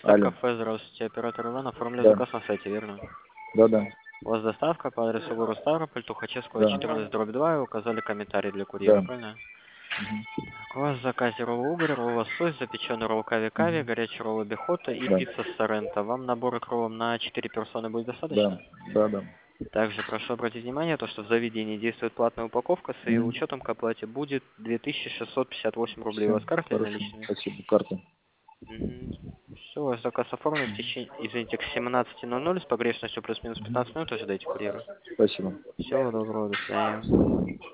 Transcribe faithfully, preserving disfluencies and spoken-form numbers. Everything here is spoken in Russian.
Стар Алло. кафе, здравствуйте, оператор Иван, оформлю Да. заказ на сайте, верно? Да, да. У вас доставка по адресу город Ставрополь, Тухачевского, Да. четырнадцать, дробь два, и указали комментарий для курьера, Да. правильно? Так, у вас в заказе ролл уголь, ролл лосось, запеченный ролл кави-кави, горячий ролл бихота и Да. пицца с соренто. Вам набор к роллам на четыре персоны будет достаточно? Да. Да, да. Также прошу обратить внимание, то, что в заведении действует платная упаковка, с ее Угу. учетом к оплате будет две тысячи шестьсот пятьдесят восемь рублей. У Все. вас карта или Хорошо. наличные? Спасибо. Карта. Все, ваш заказ оформлен в течение, извините, к семнадцати ноль ноль с погрешностью плюс-минус пятнадцать минут ожидайте курьера. Спасибо. Всего доброго, до свидания.